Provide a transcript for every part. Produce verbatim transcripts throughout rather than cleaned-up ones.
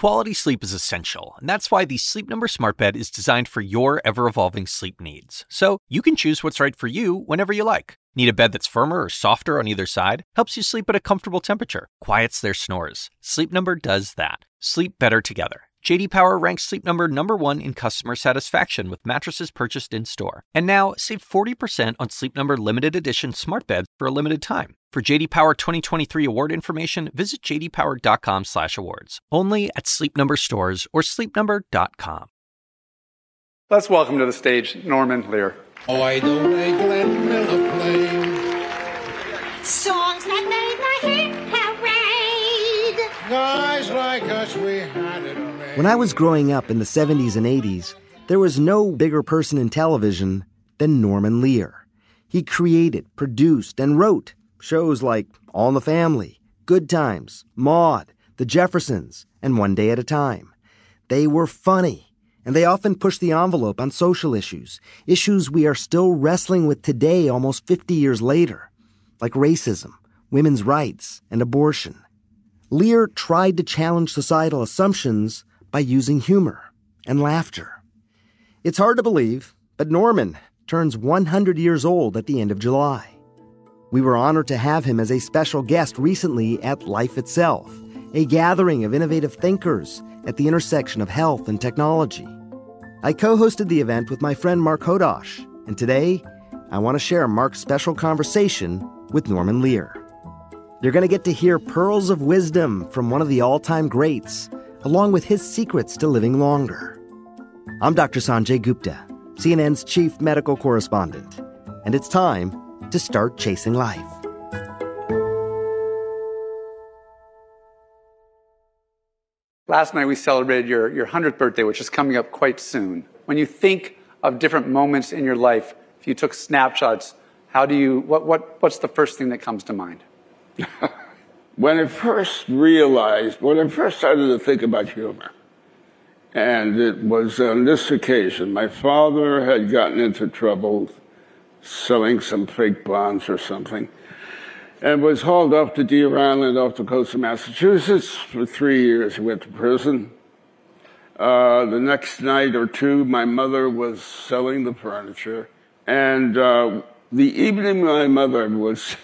Quality sleep is essential, and that's why the Sleep Number Smart Bed is designed for your ever-evolving sleep needs. So you can choose what's right for you whenever you like. Need a bed that's firmer or softer on either side? Helps you sleep at a comfortable temperature. Quiets their snores. Sleep Number does that. Sleep better together. J D Power ranks Sleep Number number one in customer satisfaction with mattresses purchased in-store. And now, save forty percent on Sleep Number limited edition smart beds for a limited time. For J D Power twenty twenty-three award information, visit j d power dot com slash awards. Only at Sleep Number stores or sleep number dot com. Let's welcome to the stage Norman Lear. Why don't they Glenn Miller play? Songs that made the hit parade. Guys like us, we had it made. When I was growing up in the seventies and eighties, there was no bigger person in television than Norman Lear. He created, produced, and wrote shows like All in the Family, Good Times, Maude, The Jeffersons, and One Day at a Time. They were funny, and they often pushed the envelope on social issues, issues we are still wrestling with today almost fifty years later, like racism, women's rights, and abortion. Lear tried to challenge societal assumptions by using humor and laughter. It's hard to believe, but Norman turns one hundred years old at the end of July. We were honored to have him as a special guest recently at Life Itself, a gathering of innovative thinkers at the intersection of health and technology. I co-hosted the event with my friend Mark Hodosh, and today I want to share Mark's special conversation with Norman Lear. You're going to get to hear pearls of wisdom from one of the all-time greats, along with his secrets to living longer. I'm Doctor Sanjay Gupta, C N N's chief medical correspondent, and it's time to start chasing life. Last night we celebrated your, your one hundredth birthday, which is coming up quite soon. When you think of different moments in your life, if you took snapshots, how do you, what, what, what's the first thing that comes to mind? When I first realized, when I first started to think about humor, and it was on this occasion, my father had gotten into trouble selling some fake bonds or something, and was hauled off to Deer Island off the coast of Massachusetts for three years. He went to prison. Uh, the next night or two, my mother was selling the furniture, and uh, the evening my mother was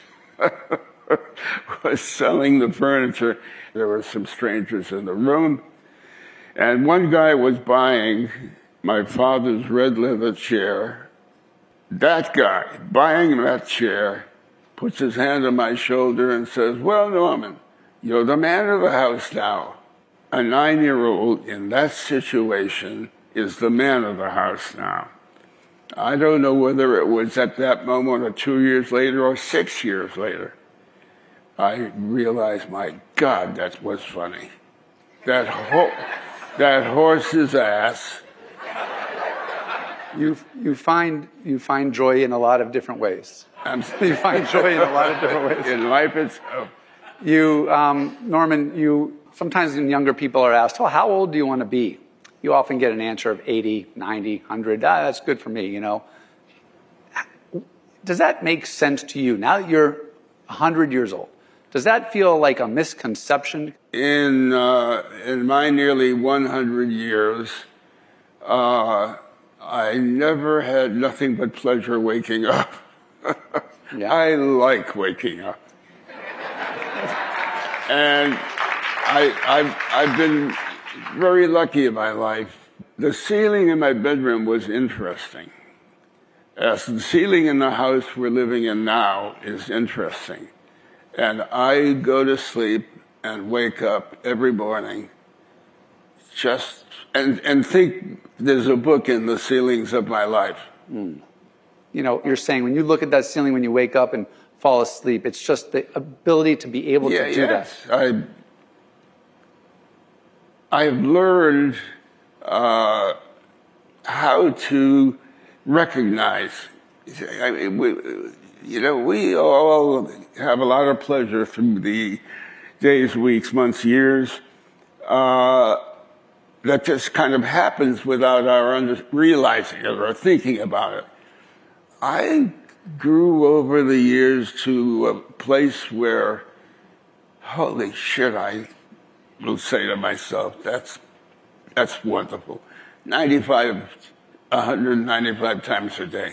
was selling the furniture, there were some strangers in the room, and one guy was buying my father's red leather chair. That guy, buying that chair, puts his hand on my shoulder and says, "Well, Norman, you're the man of the house now." A nine-year-old in that situation is the man of the house now. I don't know whether it was at that moment or two years later or six years later. I realized, my God, that was funny. That, ho- that horse's ass. You, you, find, you find joy in a lot of different ways. I'm, you find joy in a lot of different ways. In life itself. You, um, Norman, you, sometimes when younger people are asked, oh, how old do you want to be? You often get an answer of eighty, ninety, one hundred. Ah, that's good for me, you know. Does that make sense to you? Now that you're one hundred years old, does that feel like a misconception? In, uh, in my nearly one hundred years, uh, I never had nothing but pleasure waking up. Yeah. I like waking up. And I, I've, I've been very lucky in my life. The ceiling in my bedroom was interesting. As the ceiling in the house we're living in now is interesting. And I go to sleep and wake up every morning just, and, and think there's a book in the ceilings of my life. Mm. You know, you're saying when you look at that ceiling when you wake up and fall asleep, it's just the ability to be able yeah, to do yes. that. I, I've learned uh, how to recognize. I mean, we, you know, we all have a lot of pleasure through the days, weeks, months, years. Uh, that just kind of happens without our under- realizing it or thinking about it. I grew over the years to a place where, holy shit, I will say to myself, that's, that's wonderful. ninety-five, one hundred ninety-five times a day.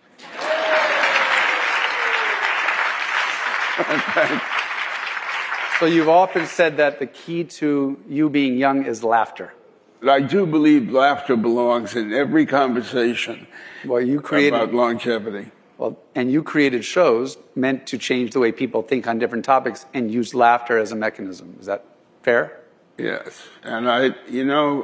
So you've often said that the key to you being young is laughter. I do believe laughter belongs in every conversation Well, you created, about longevity. well, and you created shows meant to change the way people think on different topics and use laughter as a mechanism. Is that fair? Yes. And I, you know,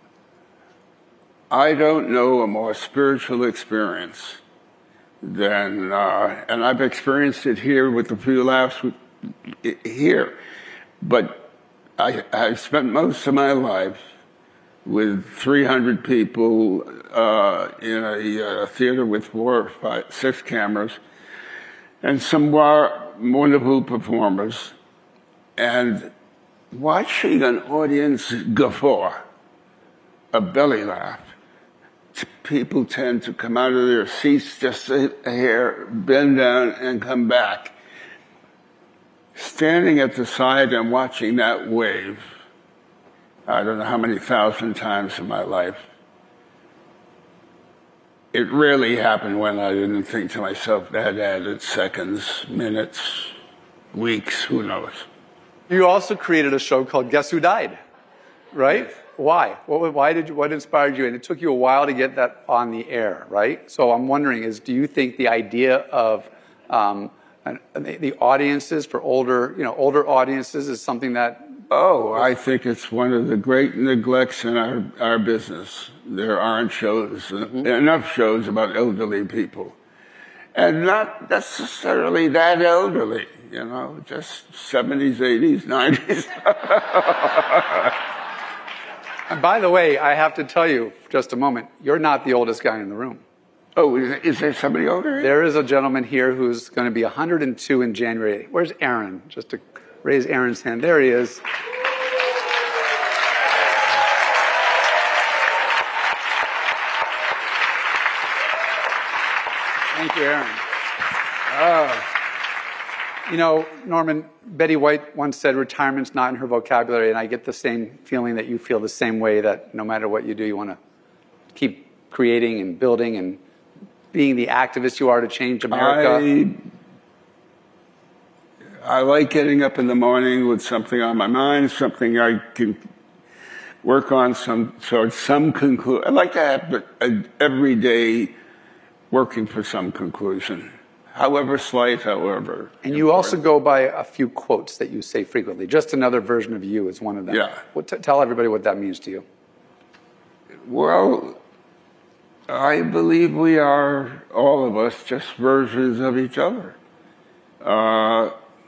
I don't know a more spiritual experience than, uh, and I've experienced it here with a few laughs with, here, but I, I've spent most of my life with three hundred people uh, in a, a theater with four or five, six cameras, and some wonderful performers, and watching an audience guffaw, a belly laugh, people tend to come out of their seats just a hair, bend down, and come back. Standing at the side and watching that wave, I don't know how many thousand times in my life, it rarely happened when I didn't think to myself, that added seconds, minutes, weeks, who knows. You also created a show called Guess Who Died, right? Yes. Why? What, why did you, what inspired you? And it took you a while to get that on the air, right? So I'm wondering is, do you think the idea of um, an, the, the audiences for older, you know, older audiences is something that... Oh, I think it's one of the great neglects in our, our business. There aren't shows, mm-hmm. enough shows about elderly people. And not necessarily that elderly, you know, just seventies, eighties, nineties. And by the way, I have to tell you, for just a moment, you're not the oldest guy in the room. Oh, is, is there somebody older? There is a gentleman here who's going to be one hundred two in January. Where's Aaron? Just to raise Aaron's hand. There he is. Thank you, Aaron. Oh. You know, Norman, Betty White once said retirement's not in her vocabulary, and I get the same feeling that you feel the same way, that no matter what you do, you want to keep creating and building and being the activist you are to change America. I, I like getting up in the morning with something on my mind, something I can work on, some towards some conclusion. I like to have a, every day working for some conclusion. However slight, however. And you important. Also go by a few quotes that you say frequently. Just another version of you is one of them. Yeah. What, t- tell everybody what that means to you. Well, I believe we are, all of us, just versions of each other. Uh,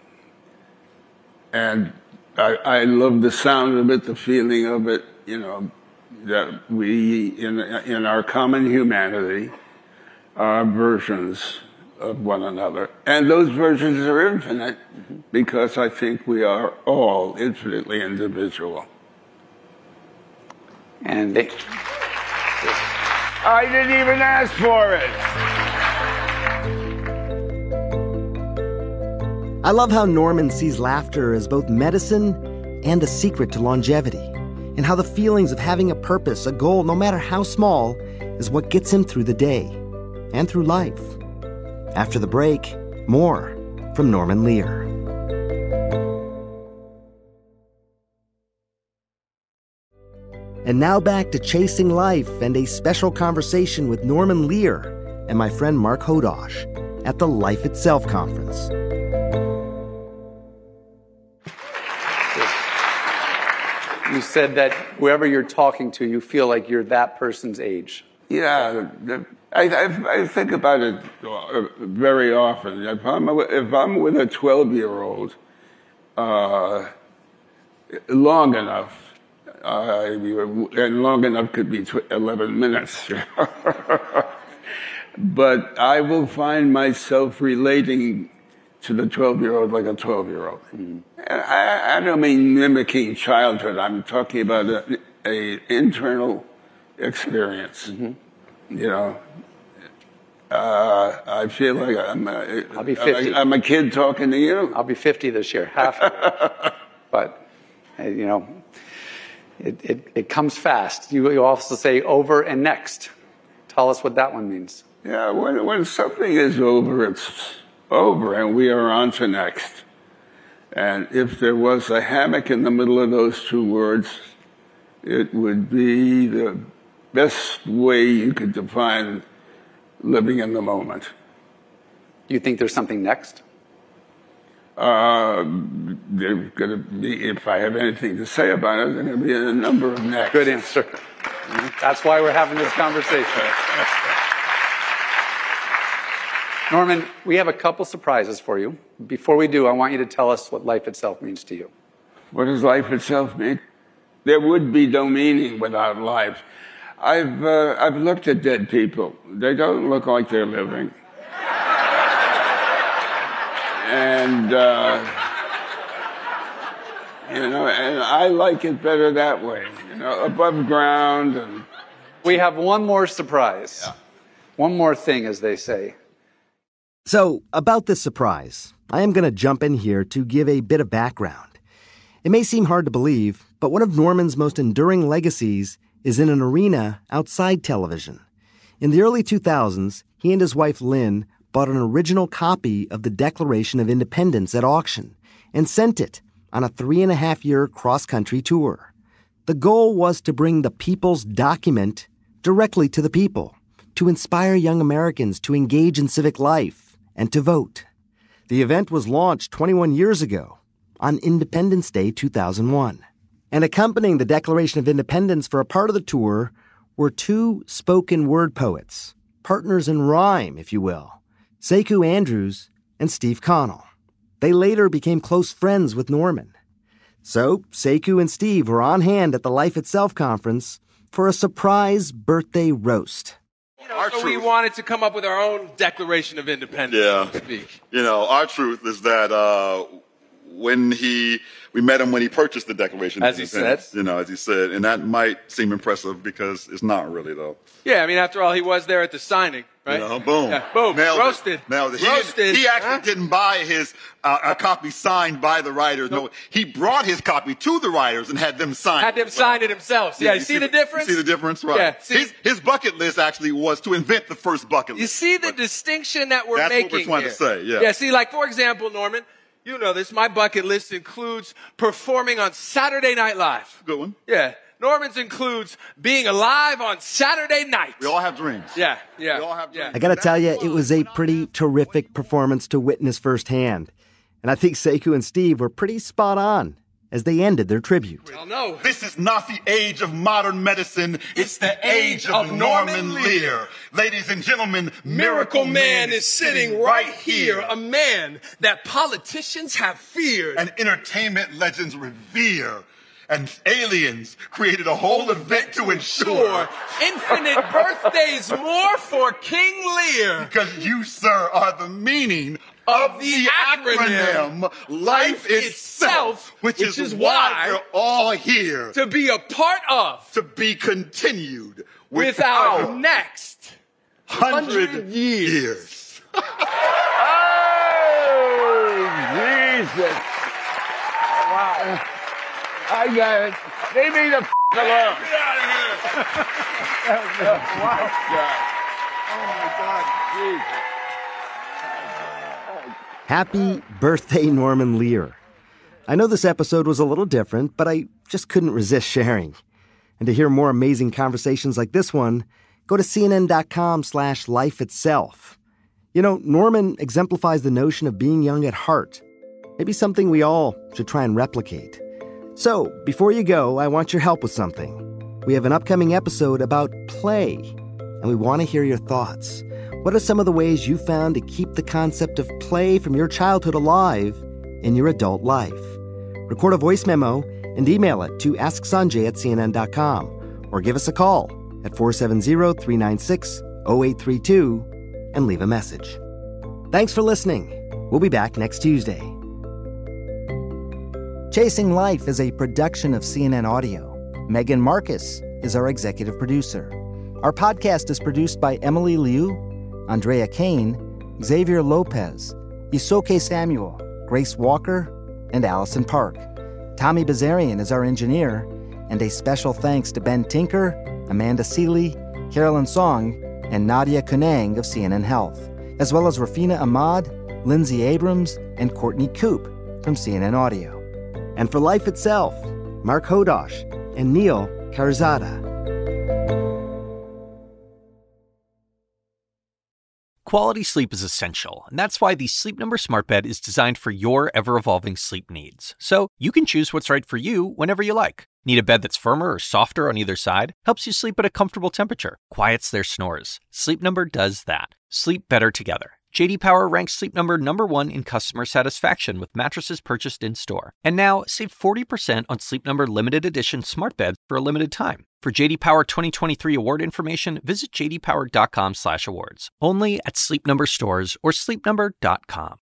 and I, I love the sound of it, the feeling of it, you know, that we, in, in our common humanity, are versions of one another. And those versions are infinite mm-hmm. because I think we are all infinitely individual. And they... I didn't even ask for it. I love how Norman sees laughter as both medicine and a secret to longevity, and how the feelings of having a purpose, a goal, no matter how small, is what gets him through the day and through life. After the break, more from Norman Lear. And now back to Chasing Life and a special conversation with Norman Lear and my friend Mark Hodosh at the Life Itself Conference. You said that whoever you're talking to, you feel like you're that person's age. Yeah, I, I, I think about it very often. If I'm, if I'm with a twelve-year-old uh, long enough, uh, and long enough could be eleven minutes, but I will find myself relating to the twelve-year-old like a twelve-year-old. Mm-hmm. And I, I don't mean mimicking childhood. I'm talking about a, a internal experience. Mm-hmm. You know, uh, I feel like I'm a, I'll be fifty. I'm a kid talking to you. I'll be fifty this year, half of it. But, you know, It, it, it comes fast. You, you also say over and next. Tell us what that one means. Yeah, when, when something is over, it's over, and we are on to next. And if there was a hammock in the middle of those two words, it would be the best way you could define living in the moment. You think there's something next? Uh, there's going to be, if I have anything to say about it, there's going to be a number of next. Good answer. That's why we're having this conversation. Norman, we have a couple surprises for you. Before we do, I want you to tell us what life itself means to you. What does life itself mean? There would be no meaning without life. I've, uh, I've looked at dead people. They don't look like they're living. And, uh, you know, and I like it better that way, you know, above ground. And we have one more surprise. Yeah. One more thing, as they say. So, about this surprise, I am going to jump in here to give a bit of background. It may seem hard to believe, but one of Norman's most enduring legacies is in an arena outside television. In the early two thousands, he and his wife Lynn bought an original copy of the Declaration of Independence at auction and sent it on a three-and-a-half-year cross-country tour. The goal was to bring the people's document directly to the people, to inspire young Americans to engage in civic life and to vote. The event was launched twenty-one years ago, on Independence Day two thousand one. And accompanying the Declaration of Independence for a part of the tour were two spoken word poets, partners in rhyme, if you will, Sekou Andrews and Steve Connell. They later became close friends with Norman. So Sekou and Steve were on hand at the Life Itself conference for a surprise birthday roast. You know, so we wanted to come up with our own Declaration of Independence, yeah. so to speak. You know, our truth is that uh, when he, we met him when he purchased the Declaration of As he Independence. said. You know, as he said. And that might seem impressive because it's not really, though. Yeah, I mean, after all, he was there at the signing, right? You know, boom. Yeah, boom. Nailed Roasted. It. Nailed it. He, Roasted. Didn't, he actually huh? didn't buy his uh, a copy signed by the writers. No, he brought his copy to the writers and had them sign Had it. them sign it himself. Yeah, yeah, you, see, see the difference? You see the difference? Right. Yeah, see, his, his bucket list actually was to invent the first bucket list. You see the but distinction that we're that's making That's what we're trying here. to say, yeah. Yeah, see, like, for example, Norman, you know this, my bucket list includes performing on Saturday Night Live. Good one. Yeah. Norman's includes being alive on Saturday night. We all have dreams. Yeah, yeah. We all have dreams. I gotta tell you, it was a pretty terrific performance to witness firsthand. And I think Sekou and Steve were pretty spot on as they ended their tribute. Well, no. This is not the age of modern medicine. It's, it's the age of, of Norman Lear. Lear. Ladies and gentlemen, Miracle, Miracle Man is sitting right here. A man that politicians have feared. And entertainment legends revere. And aliens created a whole event to ensure infinite birthdays more for King Lear. Because you, sir, are the meaning of, of the, the acronym, acronym Life Itself, which, which is, is why we're all here. To be a part of. To be continued with, with our, our next hundred, hundred years. years. Oh, Jesus. Wow. I got it. Leave me the f*** alone. Get out of here. Wow. Oh, my God. Jesus. Happy birthday, Norman Lear. I know this episode was a little different, but I just couldn't resist sharing. And to hear more amazing conversations like this one, go to cnn.com slash life itself. You know, Norman exemplifies the notion of being young at heart. Maybe something we all should try and replicate. So, before you go, I want your help with something. We have an upcoming episode about play, and we want to hear your thoughts. What are some of the ways you found to keep the concept of play from your childhood alive in your adult life? Record a voice memo and email it to ask sanjay at c n n dot com or give us a call at four seven zero, three nine six, zero eight three two and leave a message. Thanks for listening. We'll be back next Tuesday. Chasing Life is a production of C N N Audio. Megan Marcus is our executive producer. Our podcast is produced by Emily Liu, Andrea Kane, Xavier Lopez, Isoke Samuel, Grace Walker, and Allison Park. Tommy Bazarian is our engineer, And a special thanks to Ben Tinker, Amanda Seeley, Carolyn Song, and Nadia Kunang of C N N Health, as well as Rafina Ahmad, Lindsay Abrams, and Courtney Coop from C N N Audio. And for Life Itself, Mark Hodosh and Neil Carzada. Quality sleep is essential, and that's why the Sleep Number Smart Bed is designed for your ever-evolving sleep needs. So you can choose what's right for you whenever you like. Need a bed that's firmer or softer on either side? Helps you sleep at a comfortable temperature. Quiets their snores. Sleep Number does that. Sleep better together. J D Power ranks Sleep Number number one in customer satisfaction with mattresses purchased in-store. And now, save forty percent on Sleep Number limited edition smart beds for a limited time. For J D Power twenty twenty-three award information, visit j d power dot com slash awards. Only at Sleep Number stores or sleep number dot com.